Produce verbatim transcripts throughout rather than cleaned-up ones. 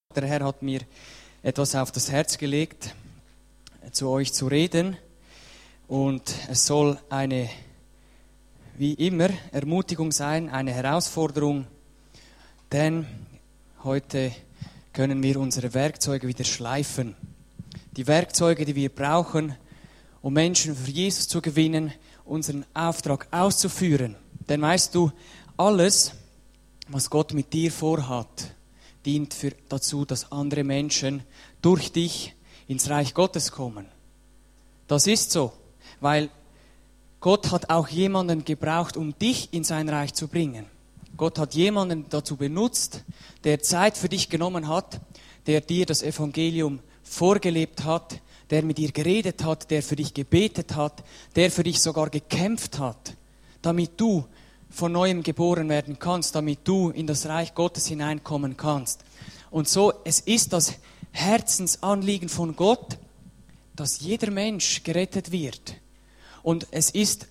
Der Herr hat mir etwas auf das Herz gelegt, zu euch zu reden. Und es soll eine, wie immer, Ermutigung sein, eine Herausforderung. Denn heute können wir unsere Werkzeuge wieder schleifen. Die Werkzeuge, die wir brauchen, um Menschen für Jesus zu gewinnen, unseren Auftrag auszuführen. Denn weißt du, alles, was Gott mit dir vorhat, dient für, dazu, dass andere Menschen durch dich ins Reich Gottes kommen. Das ist so, weil Gott hat auch jemanden gebraucht, um dich in sein Reich zu bringen. Gott hat jemanden dazu benutzt, der Zeit für dich genommen hat, der dir das Evangelium vorgelebt hat, der mit dir geredet hat, der für dich gebetet hat, der für dich sogar gekämpft hat, damit du von Neuem geboren werden kannst, damit du in das Reich Gottes hineinkommen kannst. Und so, es ist das Herzensanliegen von Gott, dass jeder Mensch gerettet wird. Und es ist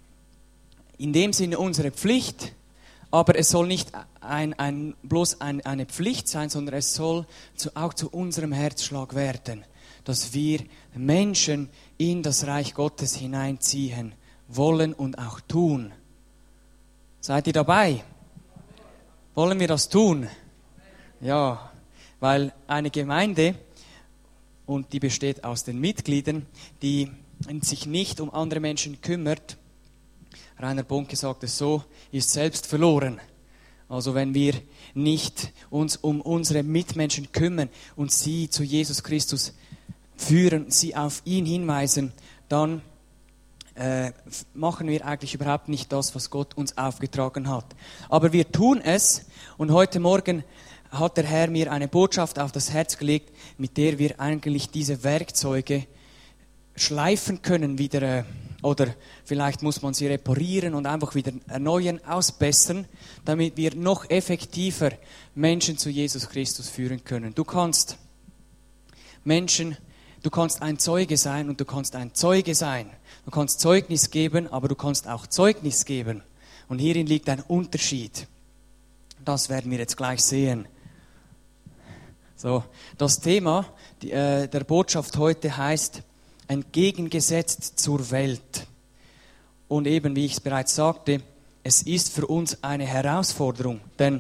in dem Sinne unsere Pflicht, aber es soll nicht ein, ein, bloß ein, eine Pflicht sein, sondern es soll zu, auch zu unserem Herzschlag werden, dass wir Menschen in das Reich Gottes hineinziehen wollen und auch tun. Seid ihr dabei? Wollen wir das tun? Ja, weil eine Gemeinde, und die besteht aus den Mitgliedern, die sich nicht um andere Menschen kümmert, Rainer Bonke sagt es so, ist selbst verloren. Also wenn wir nicht uns um unsere Mitmenschen kümmern und sie zu Jesus Christus führen, sie auf ihn hinweisen, dann Äh, machen wir eigentlich überhaupt nicht das, was Gott uns aufgetragen hat. Aber wir tun es, und heute Morgen hat der Herr mir eine Botschaft auf das Herz gelegt, mit der wir eigentlich diese Werkzeuge schleifen können, wieder, äh, oder vielleicht muss man sie reparieren und einfach wieder erneuern, ausbessern, damit wir noch effektiver Menschen zu Jesus Christus führen können. Du kannst Menschen Du kannst ein Zeuge sein und du kannst ein Zeuge sein. Du kannst Zeugnis geben, aber du kannst auch Zeugnis geben. Und hierin liegt ein Unterschied. Das werden wir jetzt gleich sehen. So, das Thema die, äh, der Botschaft heute heißt entgegengesetzt zur Welt. Und eben, wie ich es bereits sagte, es ist für uns eine Herausforderung, denn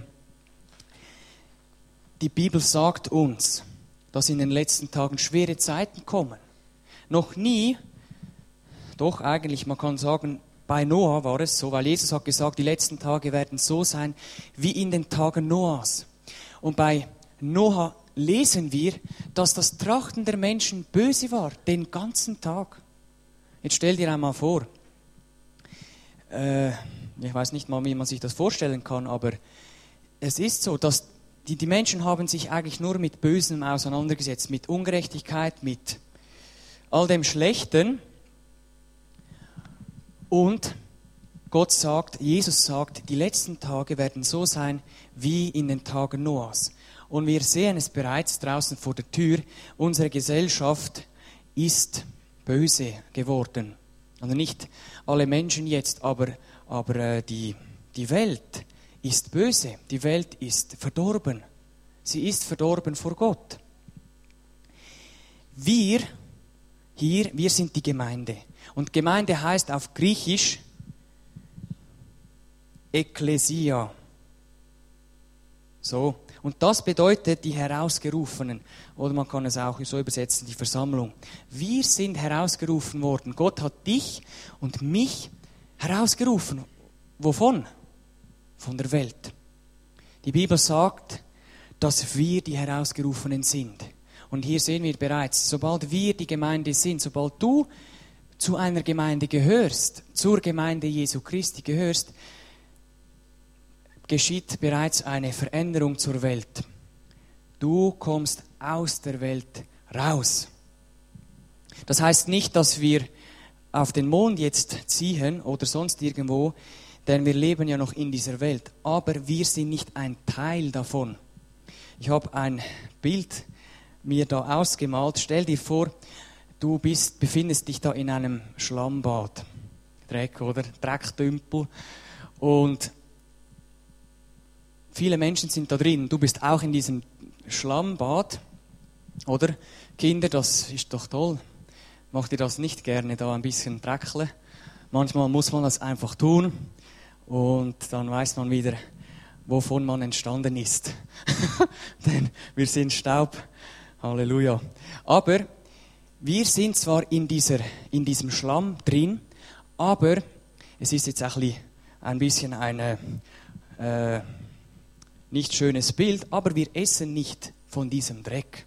die Bibel sagt uns, dass in den letzten Tagen schwere Zeiten kommen. Noch nie, doch eigentlich, man kann sagen, bei Noah war es so, weil Jesus hat gesagt, die letzten Tage werden so sein wie in den Tagen Noahs. Und bei Noah lesen wir, dass das Trachten der Menschen böse war, den ganzen Tag. Jetzt stell dir einmal vor, äh, ich weiß nicht mal, wie man sich das vorstellen kann, aber es ist so, dass Die, die Menschen haben sich eigentlich nur mit Bösem auseinandergesetzt, mit Ungerechtigkeit, mit all dem Schlechten. Und Gott sagt, Jesus sagt, die letzten Tage werden so sein wie in den Tagen Noahs. Und wir sehen es bereits draußen vor der Tür, unsere Gesellschaft ist böse geworden. Also nicht alle Menschen jetzt, aber, aber äh, die, die Welt ist böse. Die Welt ist verdorben. Sie ist verdorben vor Gott. Wir hier, wir sind die Gemeinde. Und Gemeinde heißt auf Griechisch Ekklesia. So. Und das bedeutet die Herausgerufenen. Oder man kann es auch so übersetzen, die Versammlung. Wir sind herausgerufen worden. Gott hat dich und mich herausgerufen. Wovon? Von der Welt. Die Bibel sagt, dass wir die Herausgerufenen sind. Und hier sehen wir bereits, sobald wir die Gemeinde sind, sobald du zu einer Gemeinde gehörst, zur Gemeinde Jesu Christi gehörst, geschieht bereits eine Veränderung zur Welt. Du kommst aus der Welt raus. Das heißt nicht, dass wir auf den Mond jetzt ziehen oder sonst irgendwo, denn wir leben ja noch in dieser Welt. Aber wir sind nicht ein Teil davon. Ich habe ein Bild mir da ausgemalt. Stell dir vor, du bist, befindest dich da in einem Schlammbad. Dreck, oder? Drecktümpel. Und viele Menschen sind da drin. Du bist auch in diesem Schlammbad, oder? Kinder, das ist doch toll. Macht ihr das nicht gerne, da ein bisschen dreckeln? Manchmal muss man das einfach tun und dann weiß man wieder, wovon man entstanden ist. Denn wir sind Staub. Halleluja. Aber wir sind zwar in, dieser, in diesem Schlamm drin, aber es ist jetzt auch ein bisschen ein äh, nicht schönes Bild, aber wir essen nicht von diesem Dreck.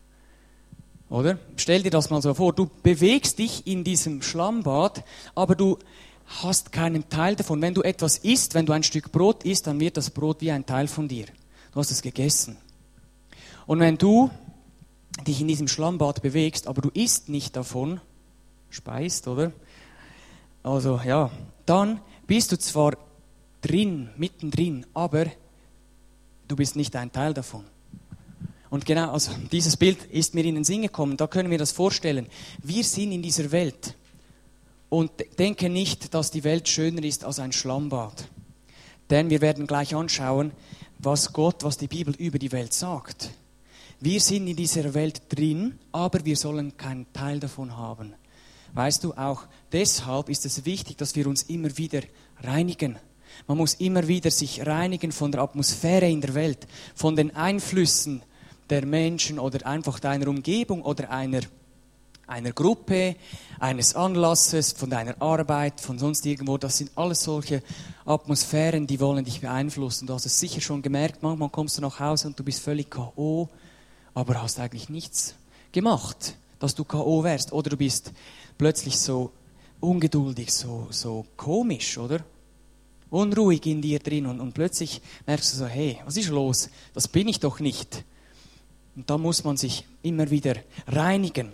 Oder? Stell dir das mal so vor, du bewegst dich in diesem Schlammbad, aber du hast keinen Teil davon. Wenn du etwas isst, wenn du ein Stück Brot isst, dann wird das Brot wie ein Teil von dir. Du hast es gegessen. Und wenn du dich in diesem Schlammbad bewegst, aber du isst nicht davon, speist, oder? Also, ja, dann bist du zwar drin, mittendrin, aber du bist nicht ein Teil davon. Und genau, also dieses Bild ist mir in den Sinn gekommen, da können wir das vorstellen. Wir sind in dieser Welt und denken nicht, dass die Welt schöner ist als ein Schlammbad. Denn wir werden gleich anschauen, was Gott, was die Bibel über die Welt sagt. Wir sind in dieser Welt drin, aber wir sollen keinen Teil davon haben. Weißt du, auch deshalb ist es wichtig, dass wir uns immer wieder reinigen. Man muss immer wieder sich reinigen von der Atmosphäre in der Welt, von den Einflüssen der Menschen oder einfach deiner Umgebung oder einer, einer Gruppe, eines Anlasses, von deiner Arbeit, von sonst irgendwo. Das sind alles solche Atmosphären, die wollen dich beeinflussen. Du hast es sicher schon gemerkt, manchmal kommst du nach Hause und du bist völlig K O, aber hast eigentlich nichts gemacht, dass du K O wärst. Oder du bist plötzlich so ungeduldig, so, so komisch, oder? Unruhig in dir drin und, und plötzlich merkst du so, hey, was ist los? Das bin ich doch nicht. Und da muss man sich immer wieder reinigen.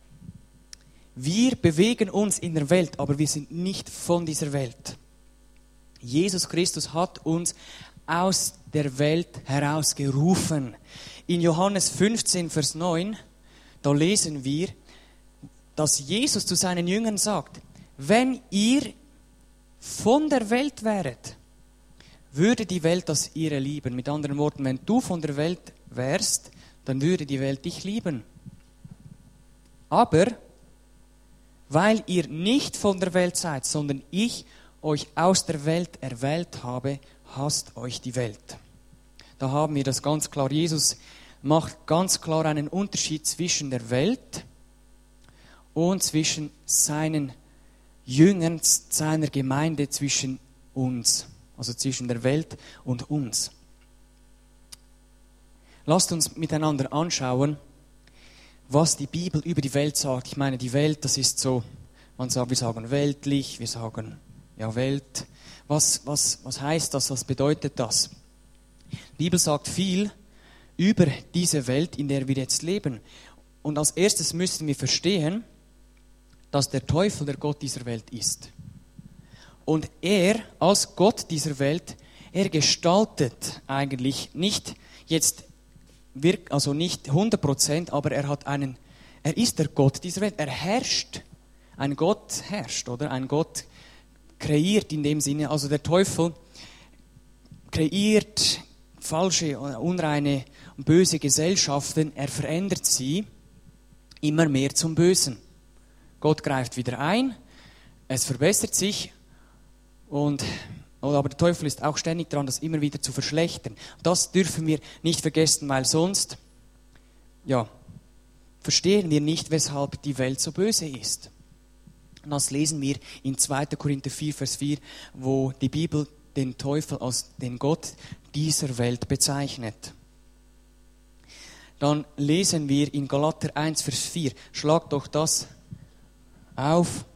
Wir bewegen uns in der Welt, aber wir sind nicht von dieser Welt. Jesus Christus hat uns aus der Welt herausgerufen. In Johannes fünfzehn, Vers neun, da lesen wir, dass Jesus zu seinen Jüngern sagt, wenn ihr von der Welt wäret, würde die Welt das ihre lieben. Mit anderen Worten, wenn du von der Welt wärst, dann würde die Welt dich lieben. Aber, weil ihr nicht von der Welt seid, sondern ich euch aus der Welt erwählt habe, hasst euch die Welt. Da haben wir das ganz klar. Jesus macht ganz klar einen Unterschied zwischen der Welt und zwischen seinen Jüngern, seiner Gemeinde, zwischen uns. Also zwischen der Welt und uns. Lasst uns miteinander anschauen, was die Bibel über die Welt sagt. Ich meine, die Welt, das ist so, man sagt, wir sagen weltlich, wir sagen, ja, Welt. Was, was, was heißt das? Was bedeutet das? Die Bibel sagt viel über diese Welt, in der wir jetzt leben. Und als erstes müssen wir verstehen, dass der Teufel der Gott dieser Welt ist. Und er, als Gott dieser Welt, er gestaltet eigentlich nicht jetzt wirkt also nicht hundert Prozent, aber er hat einen, er ist der Gott dieser Welt, er herrscht. Ein Gott herrscht, oder? Ein Gott kreiert in dem Sinne, also der Teufel kreiert falsche, unreine und böse Gesellschaften, er verändert sie immer mehr zum Bösen. Gott greift wieder ein, es verbessert sich und aber der Teufel ist auch ständig dran, das immer wieder zu verschlechtern. Das dürfen wir nicht vergessen, weil sonst, ja, verstehen wir nicht, weshalb die Welt so böse ist. Und das lesen wir in zweiter Korinther vier, Vers vier, wo die Bibel den Teufel als den Gott dieser Welt bezeichnet. Dann lesen wir in Galater eins, Vers vier. Schlag doch das auf.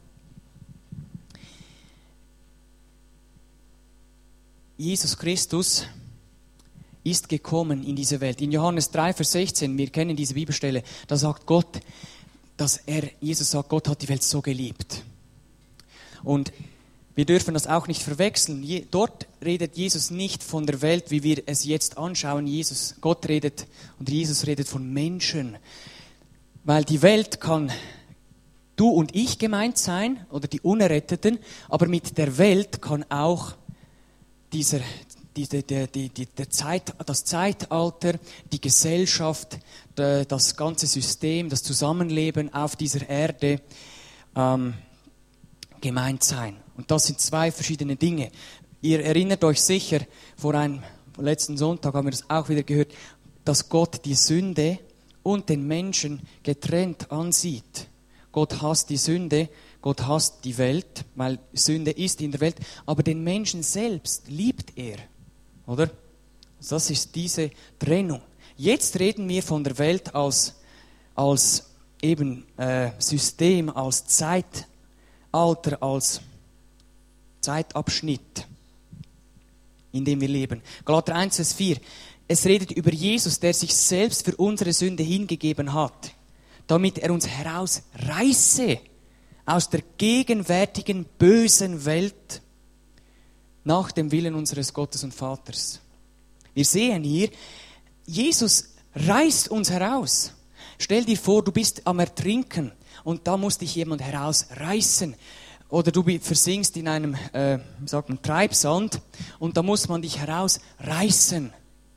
Jesus Christus ist gekommen in diese Welt. In Johannes drei, Vers sechzehn, wir kennen diese Bibelstelle, da sagt Gott, dass er, Jesus sagt, Gott hat die Welt so geliebt. Und wir dürfen das auch nicht verwechseln. Je, dort redet Jesus nicht von der Welt, wie wir es jetzt anschauen. Jesus, Gott redet und Jesus redet von Menschen. Weil die Welt kann du und ich gemeint sein oder die Unerretteten, aber mit der Welt kann auch dieser, die, die, die, die, der Zeit, das Zeitalter, die Gesellschaft, das ganze System, das Zusammenleben auf dieser Erde ähm, gemeint sein. Und das sind zwei verschiedene Dinge. Ihr erinnert euch sicher, vor einem letzten Sonntag haben wir das auch wieder gehört, dass Gott die Sünde und den Menschen getrennt ansieht. Gott hasst die Sünde, Gott hasst die Welt, weil Sünde ist in der Welt, aber den Menschen selbst liebt er, oder? Das ist diese Trennung. Jetzt reden wir von der Welt als, als eben äh, System, als Zeitalter, als Zeitabschnitt, in dem wir leben. Galater eins, Vers vier. Es redet über Jesus, der sich selbst für unsere Sünde hingegeben hat, damit er uns herausreiße aus der gegenwärtigen bösen Welt nach dem Willen unseres Gottes und Vaters. Wir sehen hier, Jesus reißt uns heraus. Stell dir vor, du bist am Ertrinken und da muss dich jemand herausreißen. Oder du versinkst in einem äh, wie sagt man, Treibsand und da muss man dich herausreißen.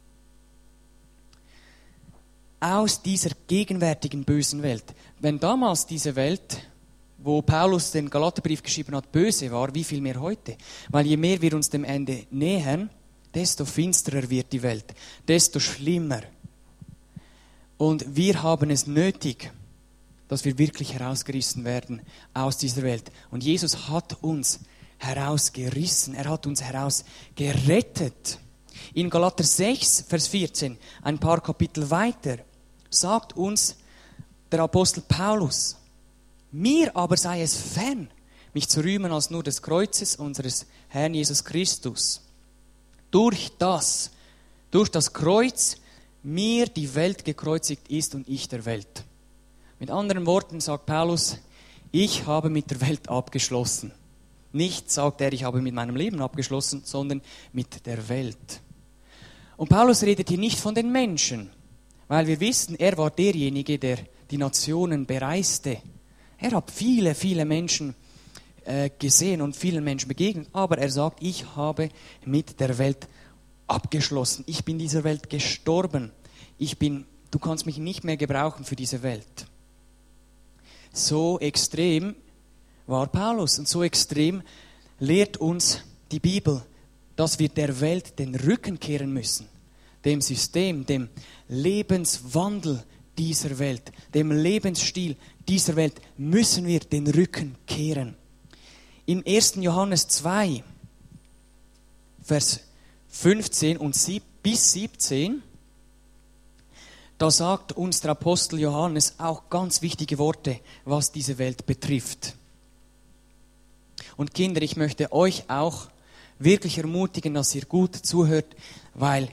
Aus dieser gegenwärtigen bösen Welt. Wenn damals diese Welt, wo Paulus den Galaterbrief geschrieben hat, böse war, wie viel mehr heute? Weil je mehr wir uns dem Ende nähern, desto finsterer wird die Welt, desto schlimmer. Und wir haben es nötig, dass wir wirklich herausgerissen werden aus dieser Welt. Und Jesus hat uns herausgerissen, er hat uns herausgerettet. In Galater sechs, Vers vierzehn, ein paar Kapitel weiter, sagt uns der Apostel Paulus, mir aber sei es fern, mich zu rühmen als nur des Kreuzes unseres Herrn Jesus Christus. Durch das, durch das Kreuz, mir die Welt gekreuzigt ist und ich der Welt. Mit anderen Worten sagt Paulus, ich habe mit der Welt abgeschlossen. Nicht, sagt er, ich habe mit meinem Leben abgeschlossen, sondern mit der Welt. Und Paulus redet hier nicht von den Menschen, weil wir wissen, er war derjenige, der die Nationen bereiste. Er hat viele, viele Menschen äh, gesehen und vielen Menschen begegnet, aber er sagt, ich habe mit der Welt abgeschlossen. Ich bin dieser Welt gestorben. Ich bin, du kannst mich nicht mehr gebrauchen für diese Welt. So extrem war Paulus und so extrem lehrt uns die Bibel, dass wir der Welt den Rücken kehren müssen. Dem System, dem Lebenswandel dieser Welt, dem Lebensstil dieser Welt müssen wir den Rücken kehren. Im ersten Johannes zwei, Vers fünfzehn und bis siebzehn, da sagt uns der Apostel Johannes auch ganz wichtige Worte, was diese Welt betrifft. Und Kinder, ich möchte euch auch wirklich ermutigen, dass ihr gut zuhört, weil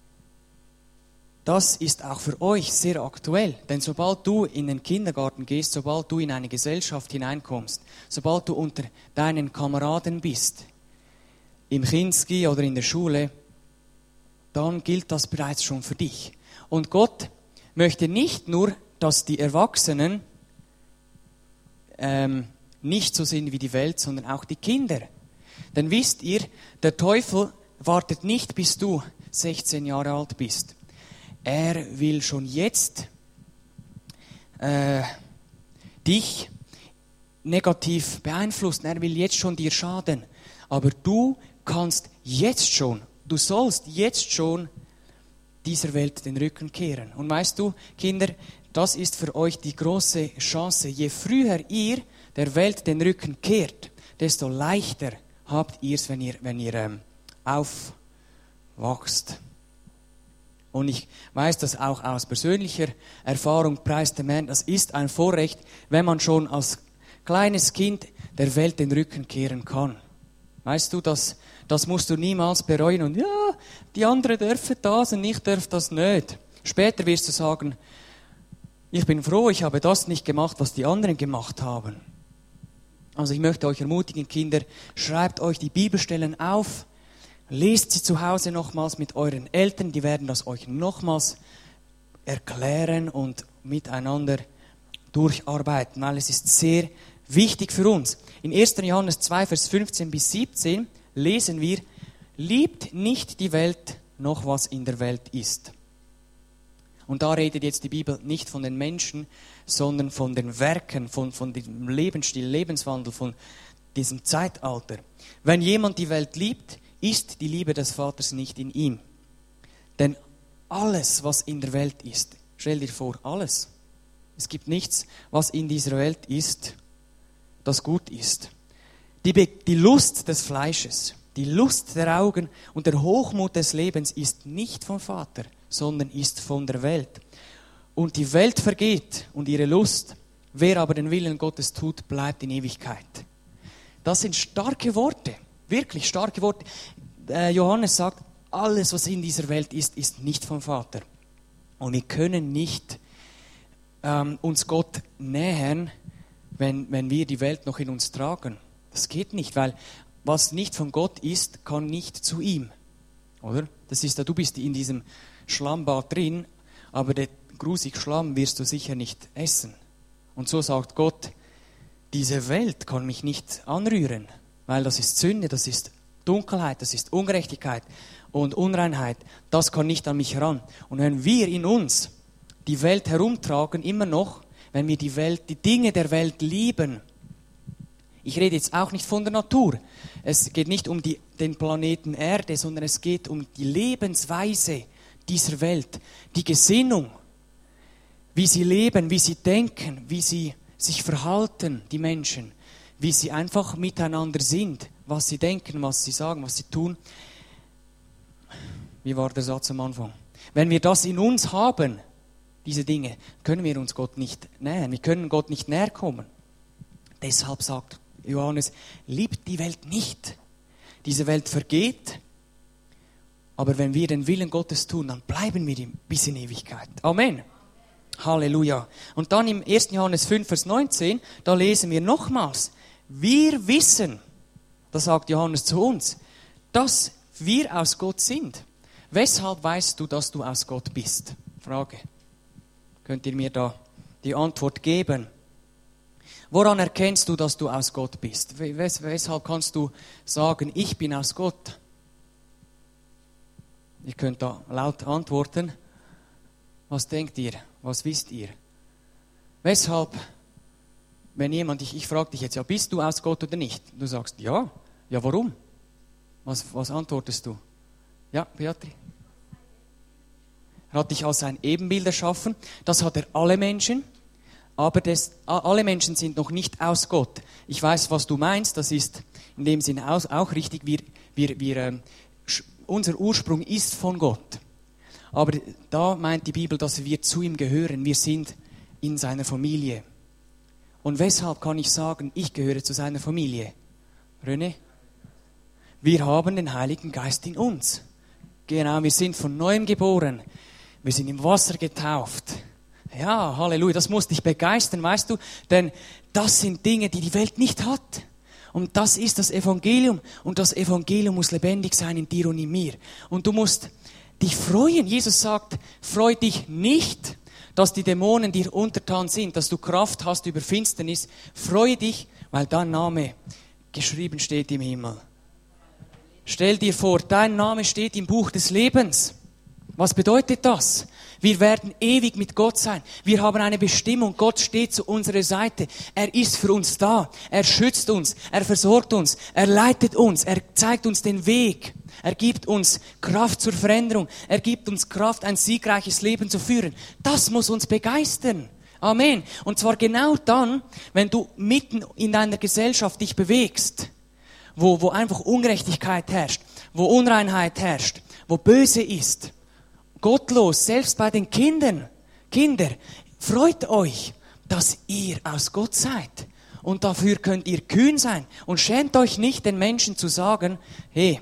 das ist auch für euch sehr aktuell. Denn sobald du in den Kindergarten gehst, sobald du in eine Gesellschaft hineinkommst, sobald du unter deinen Kameraden bist, im Kinski oder in der Schule, dann gilt das bereits schon für dich. Und Gott möchte nicht nur, dass die Erwachsenen ähm, nicht so sind wie die Welt, sondern auch die Kinder. Denn wisst ihr, der Teufel wartet nicht, bis du sechzehn Jahre alt bist. Er will schon jetzt äh, dich negativ beeinflussen. Er will jetzt schon dir schaden. Aber du kannst jetzt schon, du sollst jetzt schon dieser Welt den Rücken kehren. Und weißt du, Kinder, das ist für euch die große Chance. Je früher ihr der Welt den Rücken kehrt, desto leichter habt ihr es, wenn ihr, wenn ihr ähm, aufwachst. Und ich weiß das auch aus persönlicher Erfahrung, preis dem Herrn, das ist ein Vorrecht, wenn man schon als kleines Kind der Welt den Rücken kehren kann. Weißt du, das, das musst du niemals bereuen und ja, die anderen dürfen das und ich darf das nicht. Später wirst du sagen, ich bin froh, ich habe das nicht gemacht, was die anderen gemacht haben. Also ich möchte euch ermutigen, Kinder, schreibt euch die Bibelstellen auf, lest sie zu Hause nochmals mit euren Eltern, die werden das euch nochmals erklären und miteinander durcharbeiten, weil es ist sehr wichtig für uns. In ersten Johannes zwei, Vers fünfzehn bis siebzehn lesen wir liebt nicht die Welt, noch was in der Welt ist. Und da redet jetzt die Bibel nicht von den Menschen, sondern von den Werken, von, von dem Lebensstil, Lebenswandel, von diesem Zeitalter. Wenn jemand die Welt liebt, ist die Liebe des Vaters nicht in ihm. Denn alles, was in der Welt ist, stell dir vor, alles. Es gibt nichts, was in dieser Welt ist, das gut ist. Die, Be- die Lust des Fleisches, die Lust der Augen und der Hochmut des Lebens ist nicht vom Vater, sondern ist von der Welt. Und die Welt vergeht und ihre Lust. Wer aber den Willen Gottes tut, bleibt in Ewigkeit. Das sind starke Worte, wirklich starke Worte. Äh, Johannes sagt, alles, was in dieser Welt ist, ist nicht vom Vater. Und wir können nicht ähm, uns Gott nähern, wenn, wenn wir die Welt noch in uns tragen. Das geht nicht, weil was nicht von Gott ist, kann nicht zu ihm. Oder? Das ist, du bist in diesem Schlammbad drin, aber den grusigen Schlamm wirst du sicher nicht essen. Und so sagt Gott, diese Welt kann mich nicht anrühren, weil das ist Sünde, das ist Dunkelheit, das ist Ungerechtigkeit und Unreinheit. Das kann nicht an mich ran. Und wenn wir in uns die Welt herumtragen, immer noch, wenn wir die Welt, die Dinge der Welt lieben, ich rede jetzt auch nicht von der Natur. Es geht nicht um die, den Planeten Erde, sondern es geht um die Lebensweise dieser Welt, die Gesinnung, wie sie leben, wie sie denken, wie sie sich verhalten, die Menschen, wie sie einfach miteinander sind, was sie denken, was sie sagen, was sie tun. Wie war der Satz am Anfang? Wenn wir das in uns haben, diese Dinge, können wir uns Gott nicht nähern. Wir können Gott nicht näher kommen. Deshalb sagt Johannes, liebt die Welt nicht. Diese Welt vergeht, aber wenn wir den Willen Gottes tun, dann bleiben wir bis in Ewigkeit. Amen. Halleluja. Und dann im ersten Johannes fünf, Vers neunzehn, da lesen wir nochmals, wir wissen, das sagt Johannes zu uns, dass wir aus Gott sind. Weshalb weißt du, dass du aus Gott bist? Frage. Könnt ihr mir da die Antwort geben? Woran erkennst du, dass du aus Gott bist? Wes- weshalb kannst du sagen, ich bin aus Gott? Ihr könnt da laut antworten. Was denkt ihr? Was wisst ihr? Weshalb, wenn jemand dich, ich frage dich jetzt, ja, bist du aus Gott oder nicht? Du sagst, ja. Ja, warum? Was, was antwortest du? Ja, Beatrice? Er hat dich als sein Ebenbild erschaffen. Das hat er alle Menschen. Aber das, alle Menschen sind noch nicht aus Gott. Ich weiß, was du meinst. Das ist in dem Sinne auch, auch richtig. Wir, wir, wir, äh, unser Ursprung ist von Gott. Aber da meint die Bibel, dass wir zu ihm gehören. Wir sind in seiner Familie. Und weshalb kann ich sagen, ich gehöre zu seiner Familie? René? Wir haben den Heiligen Geist in uns. Genau, wir sind von neuem geboren. Wir sind im Wasser getauft. Ja, Halleluja, das muss dich begeistern, weißt du? Denn das sind Dinge, die die Welt nicht hat. Und das ist das Evangelium. Und das Evangelium muss lebendig sein in dir und in mir. Und du musst dich freuen. Jesus sagt, freu dich nicht, dass die Dämonen dir untertan sind, dass du Kraft hast über Finsternis. Freue dich, weil dein Name geschrieben steht im Himmel. Stell dir vor, dein Name steht im Buch des Lebens. Was bedeutet das? Wir werden ewig mit Gott sein. Wir haben eine Bestimmung. Gott steht zu unserer Seite. Er ist für uns da. Er schützt uns. Er versorgt uns. Er leitet uns. Er zeigt uns den Weg. Er gibt uns Kraft zur Veränderung. Er gibt uns Kraft, ein siegreiches Leben zu führen. Das muss uns begeistern. Amen. Und zwar genau dann, wenn du mitten in deiner Gesellschaft dich bewegst, wo, wo einfach Ungerechtigkeit herrscht, wo Unreinheit herrscht, wo Böse ist. Gottlos, selbst bei den Kindern. Kinder, freut euch, dass ihr aus Gott seid. Und dafür könnt ihr kühn sein. Und schämt euch nicht, den Menschen zu sagen, hey,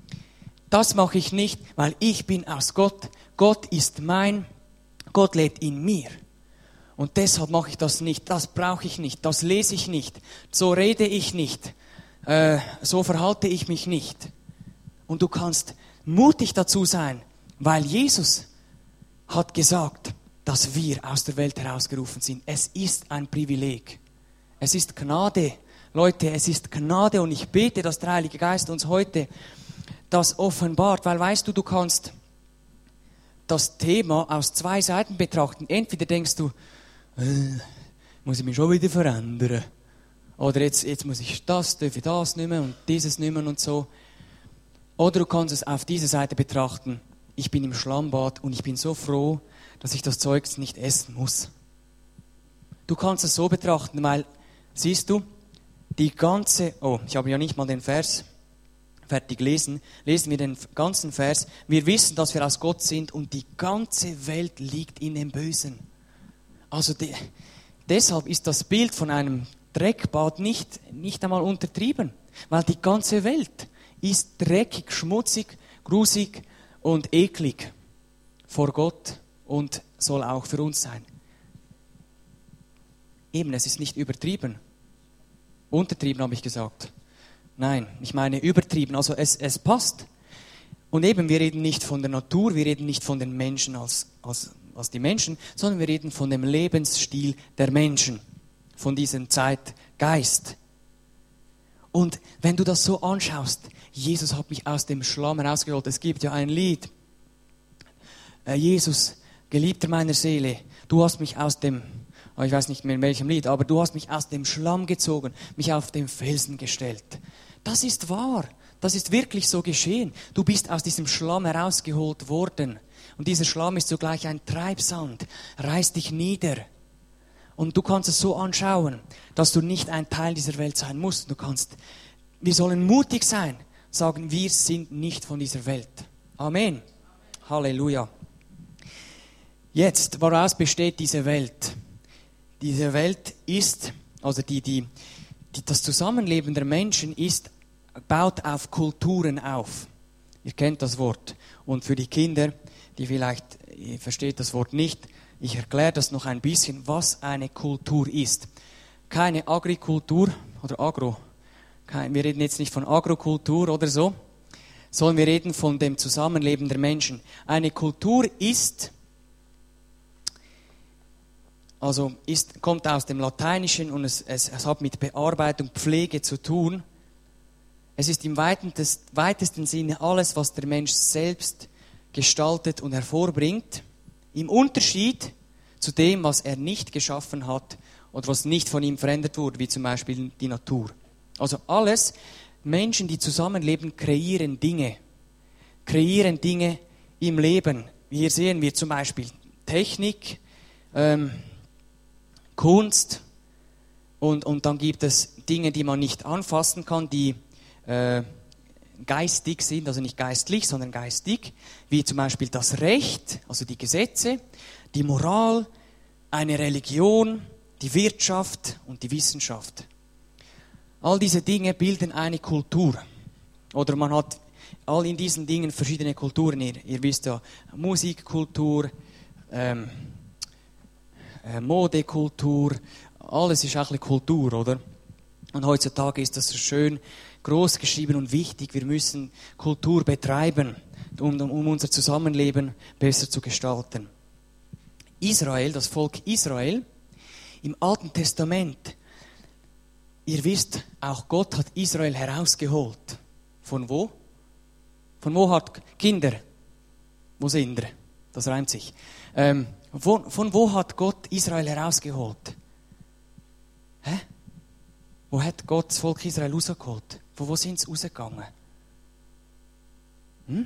das mache ich nicht, weil ich bin aus Gott. Gott ist mein, Gott lebt in mir. Und deshalb mache ich das nicht, das brauche ich nicht, das lese ich nicht, so rede ich nicht, äh, so verhalte ich mich nicht. Und du kannst mutig dazu sein, weil Jesus hat gesagt, dass wir aus der Welt herausgerufen sind. Es ist ein Privileg. Es ist Gnade. Leute, es ist Gnade und ich bete, dass der Heilige Geist uns heute das offenbart, weil weißt du, du kannst das Thema aus zwei Seiten betrachten. Entweder denkst du, äh, muss ich mich schon wieder verändern. Oder jetzt, jetzt muss ich das, darf ich das nicht mehr und dieses nicht mehr und so. Oder du kannst es auf diese Seite betrachten. Ich bin im Schlammbad und ich bin so froh, dass ich das Zeug nicht essen muss. Du kannst es so betrachten, weil, siehst du, die ganze, oh, ich habe ja nicht mal den Vers fertig gelesen, lesen wir den ganzen Vers. Wir wissen, dass wir aus Gott sind und die ganze Welt liegt in dem Bösen. Also die, deshalb ist das Bild von einem Dreckbad nicht, nicht einmal untertrieben, weil die ganze Welt ist dreckig, schmutzig, grusig und eklig vor Gott und soll auch für uns sein. Eben, es ist nicht übertrieben. Untertrieben habe ich gesagt. Nein, ich meine übertrieben. Also es, es passt. Und eben, wir reden nicht von der Natur, wir reden nicht von den Menschen als, als, als die Menschen, sondern wir reden von dem Lebensstil der Menschen, von diesem Zeitgeist. Und wenn du das so anschaust, Jesus hat mich aus dem Schlamm herausgeholt. Es gibt ja ein Lied. Äh, Jesus, Geliebter meiner Seele, du hast mich aus dem, ich weiß nicht mehr in welchem Lied, aber du hast mich aus dem Schlamm gezogen, mich auf den Felsen gestellt. Das ist wahr. Das ist wirklich so geschehen. Du bist aus diesem Schlamm herausgeholt worden. Und dieser Schlamm ist zugleich ein Treibsand, reißt dich nieder. Und du kannst es so anschauen, dass du nicht ein Teil dieser Welt sein musst. Du kannst, wir sollen mutig sein, sagen, wir sind nicht von dieser Welt. Amen. Amen. Halleluja. Jetzt, woraus besteht diese Welt? Diese Welt ist, also die, die, die, das Zusammenleben der Menschen ist, baut auf Kulturen auf. Ihr kennt das Wort. Und für die Kinder, die vielleicht, ihr versteht das Wort nicht, ich erkläre das noch ein bisschen, was eine Kultur ist. Keine Agrikultur oder Agro, kein, wir reden jetzt nicht von Agrokultur oder so, sondern wir reden von dem Zusammenleben der Menschen. Eine Kultur ist, also ist, kommt aus dem Lateinischen und es, es, es hat mit Bearbeitung, Pflege zu tun. Es ist im weitesten Sinne alles, was der Mensch selbst gestaltet und hervorbringt, im Unterschied zu dem, was er nicht geschaffen hat oder was nicht von ihm verändert wurde, wie zum Beispiel die Natur. Also alles, Menschen, die zusammenleben, kreieren Dinge. Kreieren Dinge im Leben. Hier sehen wir zum Beispiel Technik, ähm, Kunst und, und dann gibt es Dinge, die man nicht anfassen kann, die äh, geistig sind, also nicht geistlich, sondern geistig, wie zum Beispiel das Recht, also die Gesetze, die Moral, eine Religion, die Wirtschaft und die Wissenschaft. All diese Dinge bilden eine Kultur. Oder man hat all in diesen Dingen verschiedene Kulturen. Ihr, ihr wisst ja, Musikkultur, ähm, äh, Modekultur, alles ist auch ein bisschen Kultur, oder? Und heutzutage ist das so schön groß geschrieben und wichtig. Wir müssen Kultur betreiben, um, um unser Zusammenleben besser zu gestalten. Israel, das Volk Israel, im Alten Testament, ihr wisst, auch Gott hat Israel herausgeholt. Von wo? Von wo hat Kinder? Wo sind ihr? Das reimt sich. Ähm, von, von wo hat Gott Israel herausgeholt? Hä? Wo hat Gott das Volk Israel rausgeholt? Von wo sind sie rausgegangen? Hm?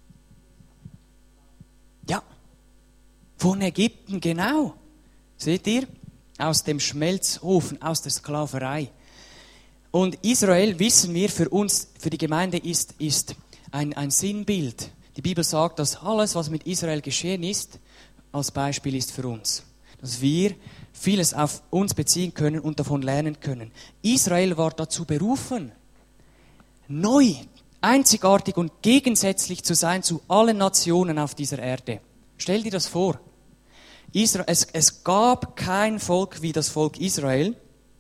Ja, von Ägypten, genau. Seht ihr? Aus dem Schmelzofen, aus der Sklaverei. Und Israel, wissen wir, für uns, für die Gemeinde ist, ist ein, ein Sinnbild. Die Bibel sagt, dass alles, was mit Israel geschehen ist, als Beispiel ist für uns. Dass wir vieles auf uns beziehen können und davon lernen können. Israel war dazu berufen, neu, einzigartig und gegensätzlich zu sein zu allen Nationen auf dieser Erde. Stell dir das vor. Israel, es, es gab kein Volk wie das Volk Israel.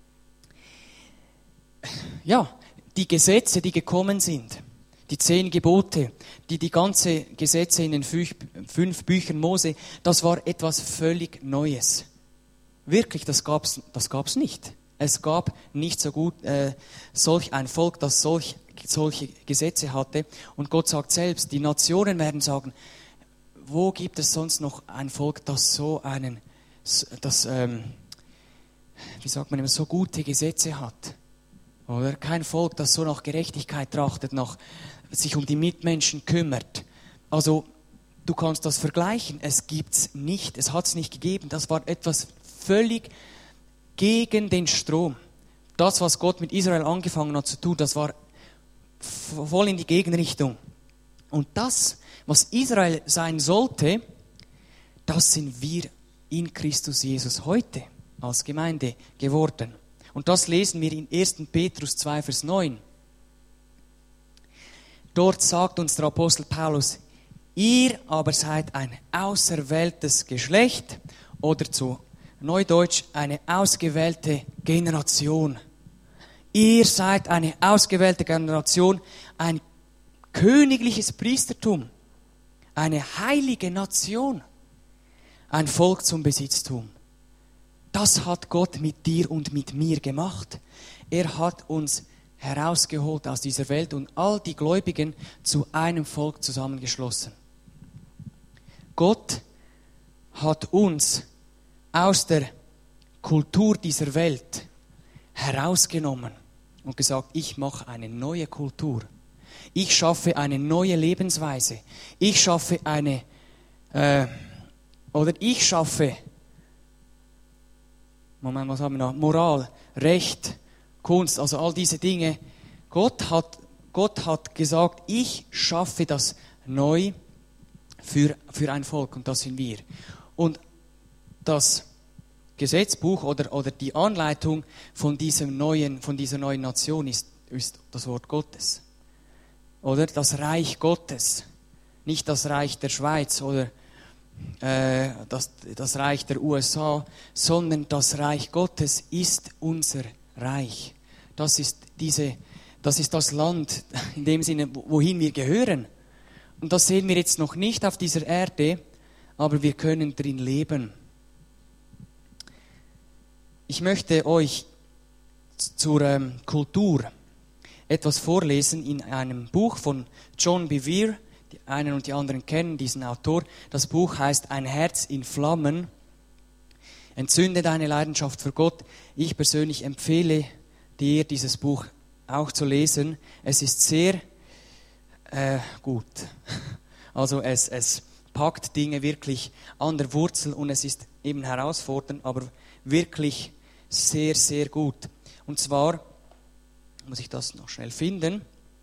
Ja, die Gesetze, die gekommen sind, die zehn Gebote, die, die ganze Gesetze in den fünf, fünf Büchern Mose, das war etwas völlig Neues. Wirklich, das gab's, das gab's nicht. Es gab nicht so gut äh, solch ein Volk, das solch solche Gesetze hatte. Und Gott sagt selbst, die Nationen werden sagen, wo gibt es sonst noch ein Volk, das so einen, das, ähm, wie sagt man immer, so gute Gesetze hat? Oder kein Volk, das so nach Gerechtigkeit trachtet, nach, sich um die Mitmenschen kümmert. Also, du kannst das vergleichen. Es gibt's nicht, es hat's nicht gegeben. Das war etwas völlig gegen den Strom. Das, was Gott mit Israel angefangen hat zu tun, das war voll in die Gegenrichtung. Und das, was Israel sein sollte, das sind wir in Christus Jesus heute als Gemeinde geworden. Und das lesen wir in ersten Petrus zwei, Vers neun. Dort sagt uns der Apostel Paulus, ihr aber seid ein auserwähltes Geschlecht oder zu Neudeutsch eine ausgewählte Generation. Ihr seid eine ausgewählte Generation, ein königliches Priestertum, eine heilige Nation, ein Volk zum Besitztum. Das hat Gott mit dir und mit mir gemacht. Er hat uns herausgeholt aus dieser Welt und all die Gläubigen zu einem Volk zusammengeschlossen. Gott hat uns aus der Kultur dieser Welt herausgenommen und gesagt, ich mache eine neue Kultur. Ich schaffe eine neue Lebensweise. Ich schaffe eine, äh, oder ich schaffe, Moment, was haben wir noch? Moral, Recht, Kunst, also all diese Dinge. Gott hat, Gott hat gesagt, ich schaffe das neu für, für ein Volk und das sind wir. Und das Gesetzbuch oder, oder die Anleitung von, diesem neuen, von dieser neuen Nation ist, ist das Wort Gottes. Oder das Reich Gottes. Nicht das Reich der Schweiz oder äh, das, das Reich der U S A, sondern das Reich Gottes ist unser Reich. Das ist, diese, das ist das Land, in dem Sinne, wohin wir gehören. Und das sehen wir jetzt noch nicht auf dieser Erde, aber wir können drin leben. Ich möchte euch zur ähm, Kultur etwas vorlesen in einem Buch von John Bevere. Die einen und die anderen kennen diesen Autor. Das Buch heißt Ein Herz in Flammen. Entzünde deine Leidenschaft für Gott. Ich persönlich empfehle dir, dieses Buch auch zu lesen. Es ist sehr äh, gut. Also es, es packt Dinge wirklich an der Wurzel und es ist eben herausfordernd, aber wirklich sehr, sehr gut. Und zwar, muss ich das noch schnell finden,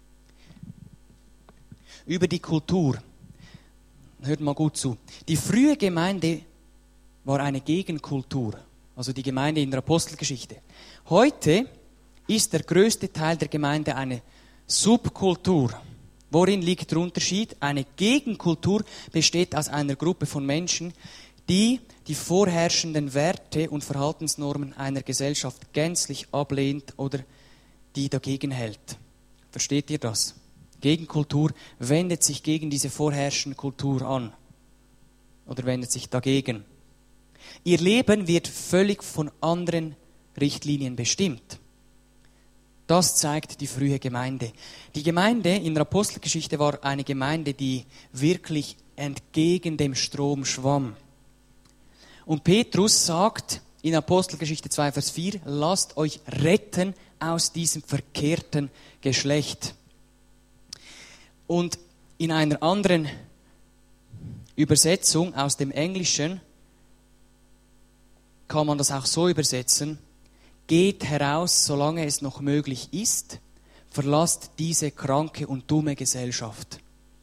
über die Kultur. Hört mal gut zu. Die frühe Gemeinde war eine Gegenkultur, also die Gemeinde in der Apostelgeschichte. Heute ist der größte Teil der Gemeinde eine Subkultur. Worin liegt der Unterschied? Eine Gegenkultur besteht aus einer Gruppe von Menschen, die die vorherrschenden Werte und Verhaltensnormen einer Gesellschaft gänzlich ablehnt oder die dagegen hält. Versteht ihr das? Gegenkultur wendet sich gegen diese vorherrschende Kultur an oder wendet sich dagegen. Ihr Leben wird völlig von anderen Richtlinien bestimmt. Das zeigt die frühe Gemeinde. Die Gemeinde in der Apostelgeschichte war eine Gemeinde, die wirklich entgegen dem Strom schwamm. Und Petrus sagt in Apostelgeschichte zwei, Vers vier, lasst euch retten aus diesem verkehrten Geschlecht. Und in einer anderen Übersetzung aus dem Englischen kann man das auch so übersetzen, geht heraus, solange es noch möglich ist, verlasst diese kranke und dumme Gesellschaft.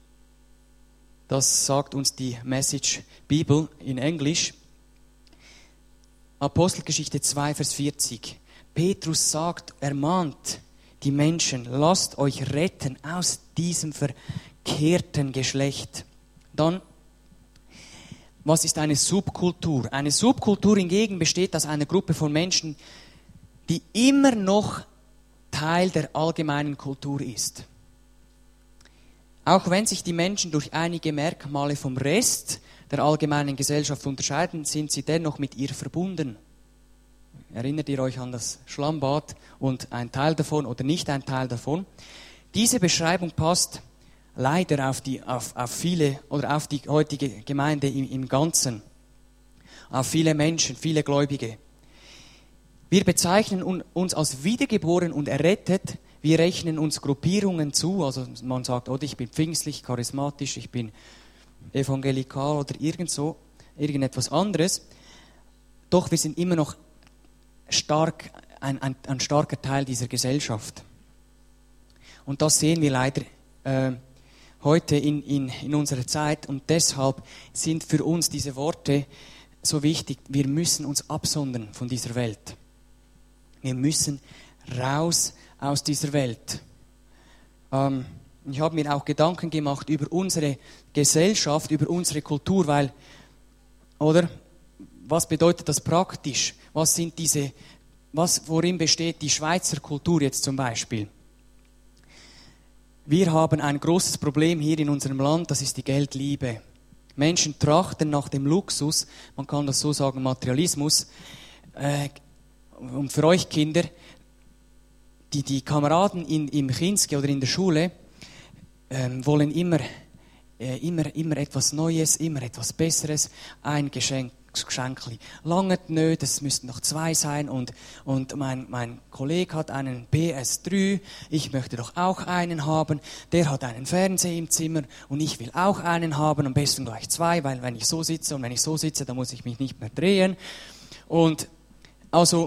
Das sagt uns die Message Bibel in Englisch. Apostelgeschichte zwei, Vers vierzig. Petrus sagt, ermahnt die Menschen, lasst euch retten aus diesem verkehrten Geschlecht. Dann, was ist eine Subkultur? Eine Subkultur hingegen besteht aus einer Gruppe von Menschen, die immer noch Teil der allgemeinen Kultur ist. Auch wenn sich die Menschen durch einige Merkmale vom Rest der allgemeinen Gesellschaft unterscheiden, sind sie dennoch mit ihr verbunden. Erinnert ihr euch an das Schlammbad und ein Teil davon oder nicht ein Teil davon? Diese Beschreibung passt leider auf, die, auf, auf viele oder auf die heutige Gemeinde im, im Ganzen, auf viele Menschen, viele Gläubige. Wir bezeichnen uns als wiedergeboren und errettet. Wir rechnen uns Gruppierungen zu, also man sagt, oder ich bin pfingstlich, charismatisch, ich bin evangelikal oder irgend so, irgendetwas anderes. Doch wir sind immer noch stark, ein, ein, ein starker Teil dieser Gesellschaft. Und das sehen wir leider äh, heute in, in, in unserer Zeit. Und deshalb sind für uns diese Worte so wichtig. Wir müssen uns absondern von dieser Welt. Wir müssen raus aus dieser Welt. Ähm, ich habe mir auch Gedanken gemacht über unsere Gesellschaft, über unsere Kultur, weil, oder, was bedeutet das praktisch? Was sind diese, was, worin besteht die Schweizer Kultur jetzt zum Beispiel? Wir haben ein großes Problem hier in unserem Land, das ist die Geldliebe. Menschen trachten nach dem Luxus, man kann das so sagen, Materialismus. Äh, und für euch Kinder, die, die Kameraden in, im Kinski oder in der Schule ähm, wollen immer, äh, immer, immer etwas Neues, immer etwas Besseres, ein Geschenk. Geschenkli. Lange nicht, es müssten noch zwei sein und, und mein, mein Kollege hat einen B S drei, ich möchte doch auch einen haben, der hat einen Fernseher im Zimmer und ich will auch einen haben, am besten gleich zwei, weil wenn ich so sitze und wenn ich so sitze, dann muss ich mich nicht mehr drehen. Und also,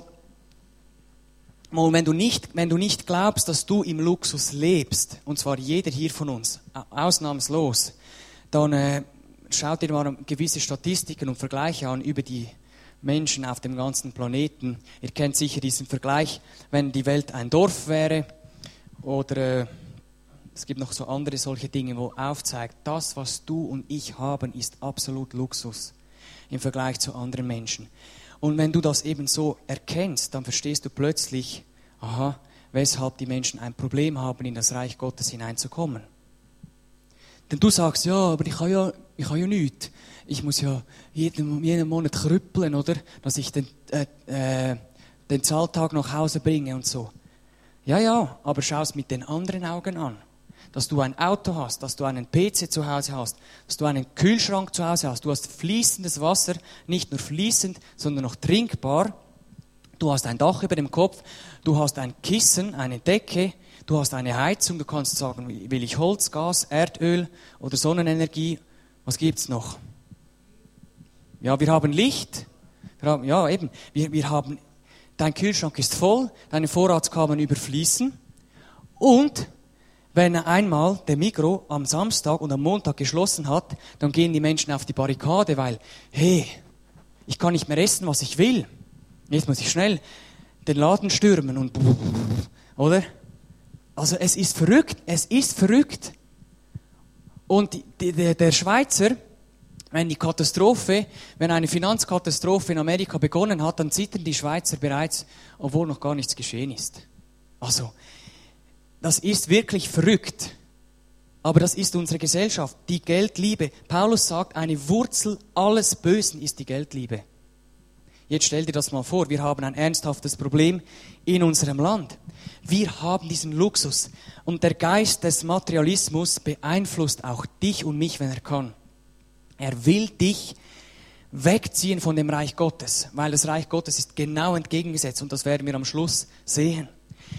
wenn du nicht, wenn du nicht glaubst, dass du im Luxus lebst, und zwar jeder hier von uns, ausnahmslos, dann äh, schaut dir mal gewisse Statistiken und Vergleiche an über die Menschen auf dem ganzen Planeten. Ihr kennt sicher diesen Vergleich, wenn die Welt ein Dorf wäre oder äh, es gibt noch so andere solche Dinge, wo aufzeigt, das, was du und ich haben, ist absolut Luxus im Vergleich zu anderen Menschen. Und wenn du das eben so erkennst, dann verstehst du plötzlich, aha, weshalb die Menschen ein Problem haben, in das Reich Gottes hineinzukommen. Denn du sagst, ja, aber ich habe ja, ich habe ja nichts. Ich muss ja jeden, jeden Monat krüppeln, oder? Dass ich den, äh, äh, den Zahltag nach Hause bringe und so. Ja, ja, aber schau es mit den anderen Augen an. Dass du ein Auto hast, dass du einen P C zu Hause hast, dass du einen Kühlschrank zu Hause hast. Du hast fließendes Wasser, nicht nur fließend, sondern noch trinkbar. Du hast ein Dach über dem Kopf, du hast ein Kissen, eine Decke, du hast eine Heizung, du kannst sagen, will ich Holz, Gas, Erdöl oder Sonnenenergie. Was gibt's noch? Ja, wir haben Licht. Wir haben, ja, eben. Wir, wir haben, dein Kühlschrank ist voll, deine Vorratskammern überfließen. Und wenn einmal der Migros am Samstag und am Montag geschlossen hat, dann gehen die Menschen auf die Barrikade, weil, hey, ich kann nicht mehr essen, was ich will. Jetzt muss ich schnell den Laden stürmen und, oder? Also es ist verrückt, es ist verrückt. Und die, die, der Schweizer, wenn die Katastrophe, wenn eine Finanzkatastrophe in Amerika begonnen hat, dann zittern die Schweizer bereits, obwohl noch gar nichts geschehen ist. Also, das ist wirklich verrückt. Aber das ist unsere Gesellschaft, die Geldliebe. Paulus sagt, eine Wurzel alles Bösen ist die Geldliebe. Jetzt stell dir das mal vor, wir haben ein ernsthaftes Problem in unserem Land. Wir haben diesen Luxus und der Geist des Materialismus beeinflusst auch dich und mich, wenn er kann. Er will dich wegziehen von dem Reich Gottes, weil das Reich Gottes ist genau entgegengesetzt und das werden wir am Schluss sehen.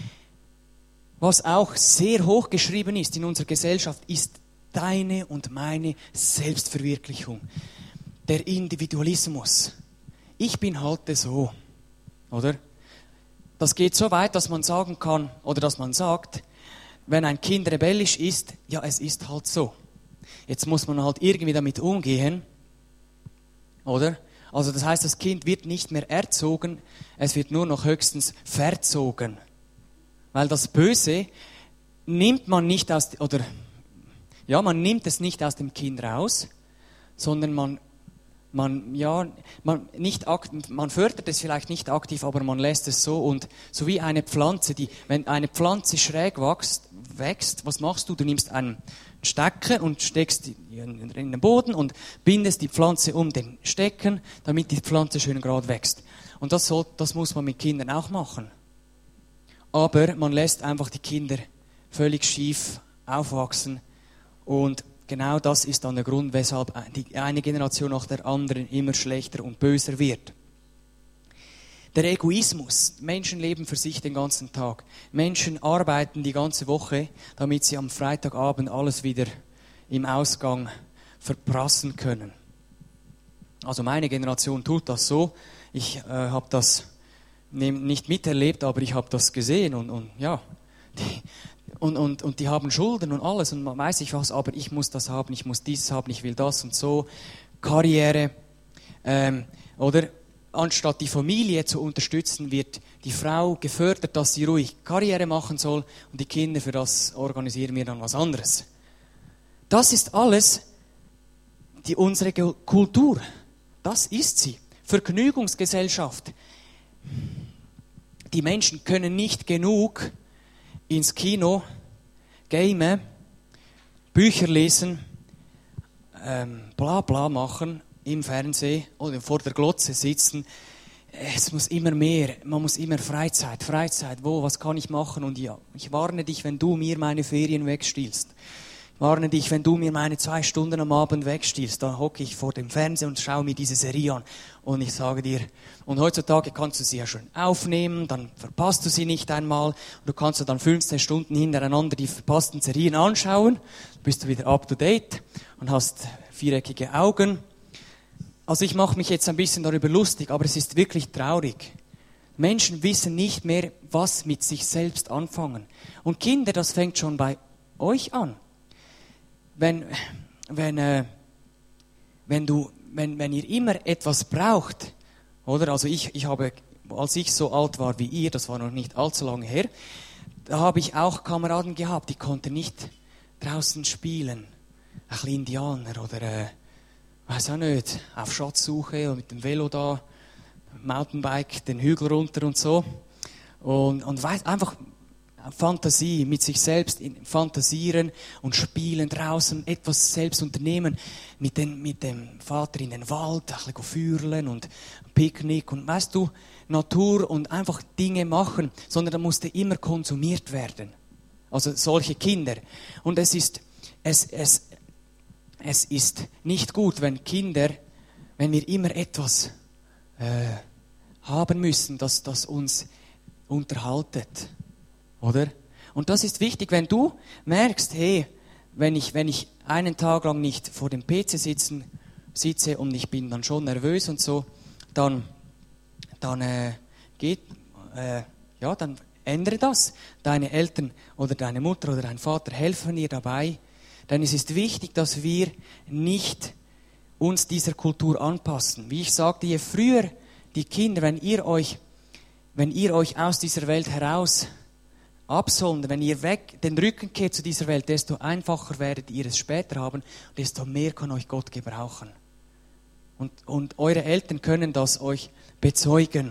Was auch sehr hoch geschrieben ist in unserer Gesellschaft, ist deine und meine Selbstverwirklichung. Der Individualismus. Ich bin halt so, oder? Das geht so weit, dass man sagen kann, oder dass man sagt, wenn ein Kind rebellisch ist, ja, es ist halt so. Jetzt muss man halt irgendwie damit umgehen, oder? Also das heißt, das Kind wird nicht mehr erzogen, es wird nur noch höchstens verzogen. Weil das Böse nimmt man nicht aus, oder, ja, man nimmt es nicht aus dem Kind raus, sondern man Man, ja, man, nicht akt, man fördert es vielleicht nicht aktiv, aber man lässt es so. Und so wie eine Pflanze, die, wenn eine Pflanze schräg wächst, wächst, was machst du? Du nimmst einen Stecker und steckst in den Boden und bindest die Pflanze um den Stecken, damit die Pflanze schön gerade wächst. Und das, soll, das muss man mit Kindern auch machen. Aber man lässt einfach die Kinder völlig schief aufwachsen. Und genau das ist dann der Grund, weshalb die eine Generation nach der anderen immer schlechter und böser wird. Der Egoismus. Menschen leben für sich den ganzen Tag. Menschen arbeiten die ganze Woche, damit sie am Freitagabend alles wieder im Ausgang verprassen können. Also meine Generation tut das so. Ich äh, habe das nicht miterlebt, aber ich habe das gesehen. Und, und ja, die, und, und, und die haben Schulden und alles und man weiß nicht was, aber ich muss das haben, ich muss dieses haben, ich will das und so. Karriere. Ähm, oder anstatt die Familie zu unterstützen, wird die Frau gefördert, dass sie ruhig Karriere machen soll und die Kinder, für das organisieren wir dann was anderes. Das ist alles die, unsere Kultur. Das ist sie. Vergnügungsgesellschaft. Die Menschen können nicht genug ins Kino, gamen, Bücher lesen, ähm, bla bla machen, im Fernsehen oder vor der Glotze sitzen. Es muss immer mehr, man muss immer Freizeit, Freizeit, wo, was kann ich machen? Und ja, ich warne dich, wenn du mir meine Ferien wegstiehlst. Ich warne dich, wenn du mir meine zwei Stunden am Abend wegstiehlst, dann hocke ich vor dem Fernseher und schaue mir diese Serie an. Und ich sage dir, und heutzutage kannst du sie ja schon aufnehmen, dann verpasst du sie nicht einmal. Und du kannst dann fünfzehn Stunden hintereinander die verpassten Serien anschauen, bist du wieder up to date und hast viereckige Augen. Also ich mache mich jetzt ein bisschen darüber lustig, aber es ist wirklich traurig. Menschen wissen nicht mehr, was mit sich selbst anfangen. Und Kinder, das fängt schon bei euch an. Wenn, wenn, äh, wenn, du, wenn, wenn ihr immer etwas braucht, oder? Also ich, ich habe, als ich so alt war wie ihr, das war noch nicht allzu lange her, da habe ich auch Kameraden gehabt, die konnten nicht draußen spielen. Ein bisschen Indianer oder, äh, weiß auch nicht, auf Schatzsuche und mit dem Velo da, Mountainbike, den Hügel runter und so. Und, und weiß, einfach Fantasie, mit sich selbst fantasieren und spielen draußen, etwas selbst unternehmen, mit, den, mit dem Vater in den Wald, ein bisschen fühlen und Picknick und weißt du, Natur und einfach Dinge machen, sondern da musste immer konsumiert werden. Also solche Kinder. Und es ist, es, es, es ist nicht gut, wenn Kinder, wenn wir immer etwas äh, haben müssen, das, das uns unterhaltet. Oder? Und das ist wichtig, wenn du merkst, hey, wenn ich, wenn ich einen Tag lang nicht vor dem P C sitzen, sitze und ich bin dann schon nervös und so, dann, dann äh, geht, äh, ja, dann ändere das. Deine Eltern oder deine Mutter oder dein Vater helfen dir dabei, denn es ist wichtig, dass wir nicht uns dieser Kultur anpassen. Wie ich sagte, je früher die Kinder, wenn ihr euch, wenn ihr euch aus dieser Welt heraus absondern, wenn ihr weg den Rücken kehrt zu dieser Welt, desto einfacher werdet ihr es später haben, desto mehr kann euch Gott gebrauchen. Und, und eure Eltern können das euch bezeugen.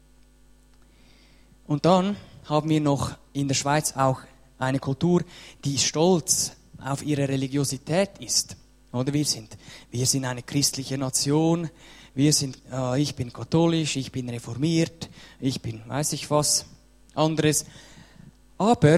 Und dann haben wir noch in der Schweiz auch eine Kultur, die stolz auf ihre Religiosität ist. Oder wir sind, wir sind eine christliche Nation, wir sind, äh, ich bin katholisch, ich bin reformiert, ich bin, weiß ich was, anderes. Aber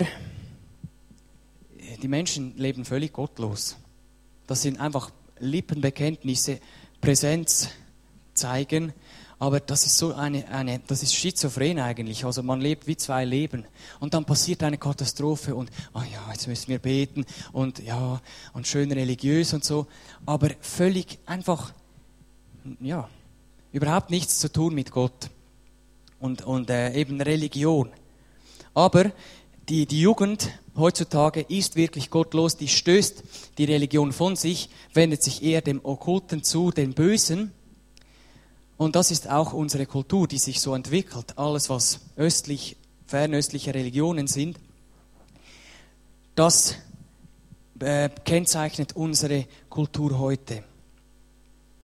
die Menschen leben völlig gottlos. Das sind einfach Lippenbekenntnisse, Präsenz zeigen, aber das ist so eine, eine, das ist schizophren eigentlich. Also man lebt wie zwei Leben und dann passiert eine Katastrophe und ah ja, jetzt müssen wir beten und ja und schön religiös und so, aber völlig einfach, ja, überhaupt nichts zu tun mit Gott und und äh, eben Religion. Aber Die, die Jugend heutzutage ist wirklich gottlos, die stößt die Religion von sich, wendet sich eher dem Okkulten zu, dem Bösen. Und das ist auch unsere Kultur, die sich so entwickelt. Alles, was östlich, fernöstliche Religionen sind, das äh, kennzeichnet unsere Kultur heute.